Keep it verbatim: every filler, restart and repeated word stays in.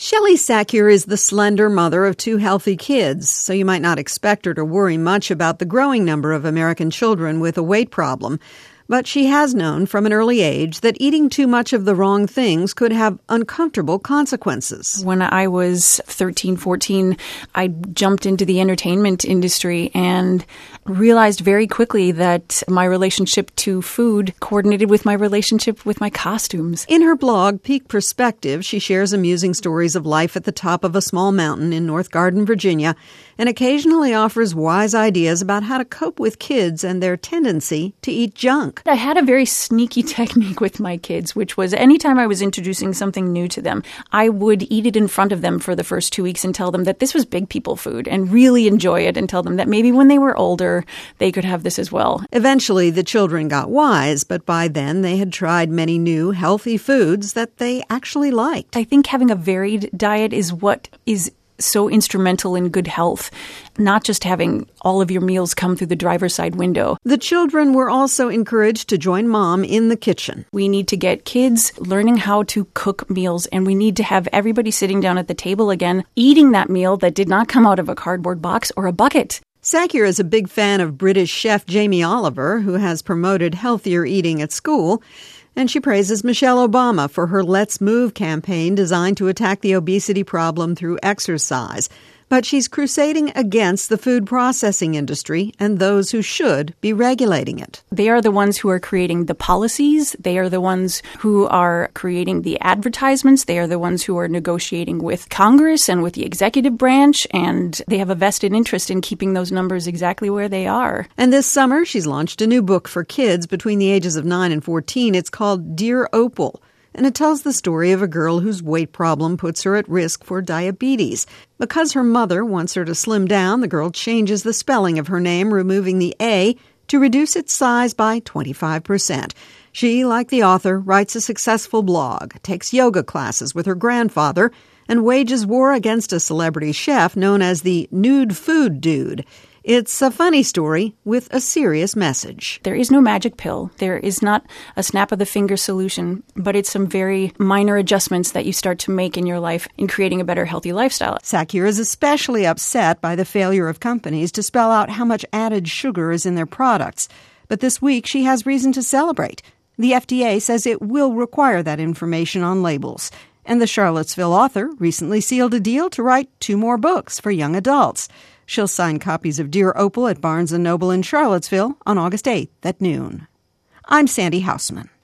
Shelley Sakier is the slender mother of two healthy kids, so you might not expect her to worry much about the growing number of American children with a weight problem. But she has known from an early age that eating too much of the wrong things could have uncomfortable consequences. When I was thirteen, fourteen, I jumped into the entertainment industry and realized very quickly that my relationship to food coordinated with my relationship with my costumes. In her blog, Peak Perspective, she shares amusing stories of life at the top of a small mountain in North Garden, Virginia, and occasionally offers wise ideas about how to cope with kids and their tendency to eat junk. I had a very sneaky technique with my kids, which was anytime I was introducing something new to them, I would eat it in front of them for the first two weeks and tell them that this was big people food and really enjoy it, and tell them that maybe when they were older, they could have this as well. Eventually, the children got wise, but by then they had tried many new, healthy foods that they actually liked. I think having a varied diet is what is so instrumental in good health, not just having all of your meals come through the driver's side window. The children were also encouraged to join Mom in the kitchen. We need to get kids learning how to cook meals, and we need to have everybody sitting down at the table again, eating that meal that did not come out of a cardboard box or a bucket. Sakier is a big fan of British chef Jamie Oliver, who has promoted healthier eating at school. And she praises Michelle Obama for her Let's Move campaign designed to attack the obesity problem through exercise. But she's crusading against the food processing industry and those who should be regulating it. They are the ones who are creating the policies. They are the ones who are creating the advertisements. They are the ones who are negotiating with Congress and with the executive branch, and they have a vested interest in keeping those numbers exactly where they are. And this summer, she's launched a new book for kids between the ages of nine and fourteen. It's called Dear Opal. And it tells the story of a girl whose weight problem puts her at risk for diabetes. Because her mother wants her to slim down, the girl changes the spelling of her name, removing the A to reduce its size by twenty-five percent. She, like the author, writes a successful blog, takes yoga classes with her grandfather, and wages war against a celebrity chef known as the Nude Food Dude. It's a funny story with a serious message. There is no magic pill. There is not a snap-of-the-finger solution, but it's some very minor adjustments that you start to make in your life in creating a better, healthy lifestyle. Sakier is especially upset by the failure of companies to spell out how much added sugar is in their products. But this week, she has reason to celebrate. The F D A says it will require that information on labels. And the Charlottesville author recently sealed a deal to write two more books for young adults. She'll sign copies of Dear Opal at Barnes and Noble in Charlottesville on August eighth at noon. I'm Sandy Hausman.